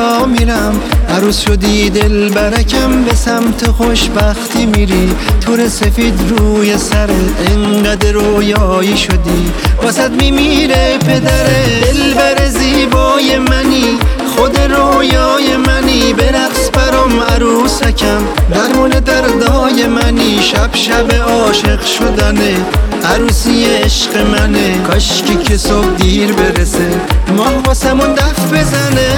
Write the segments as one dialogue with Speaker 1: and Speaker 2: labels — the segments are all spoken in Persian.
Speaker 1: را میرم، عروس شدی دل برکم، به سمت خوشبختی میری. تور سفید روی سرت انقدر رویایی شدی، واسد میمیره پدره. دلبر زیبای منی، خود رویای منی، برقص برام عروسکم، درمون دردای منی. شب شب عاشق شدنه، عروسی عشق منه، کاشکی که صبح دیر برسه، ماه واسمون دف بزنه.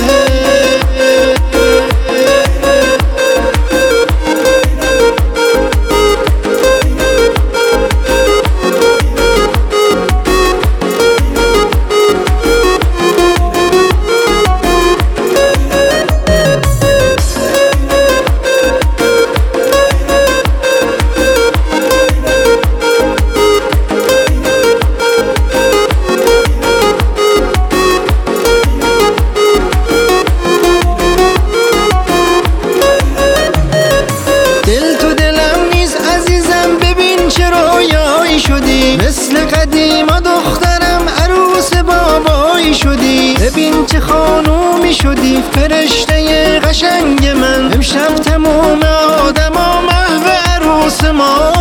Speaker 1: مثل قدیما دخترم عروس بابایی شدی، ببین چه خانومی شدی، فرشته قشنگ من. امشب تموم آدما محو عروس ما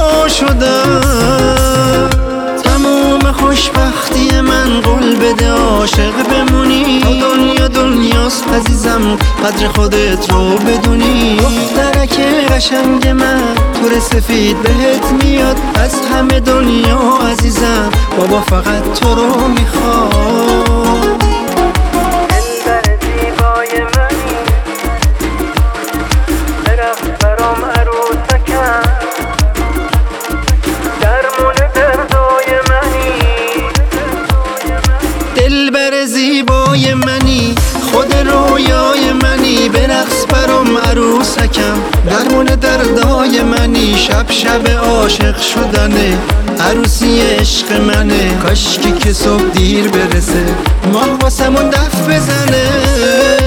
Speaker 1: شدن. تموم خوشبختی من، قول بده عاشق بمونی، تا دنیا دنیاست عزیزم، قدر خودت رو بدونی. دخترک قشنگ من، تور سفید بهت میاد از همه دنیا عزیزم، بابا فقط تو رو میخواد.
Speaker 2: دلبر زیبای منی، برقص برام عروسکم، درمون دردای منی.
Speaker 1: دلبر زیبای منی، خود رویای منی، برقص برام عروسکم، درمون دردای منی. شب شب عاشق شدنه، عروسی عشق منه، کاشکی که صبح دیر برسه، ماه واسمون دف بزنه.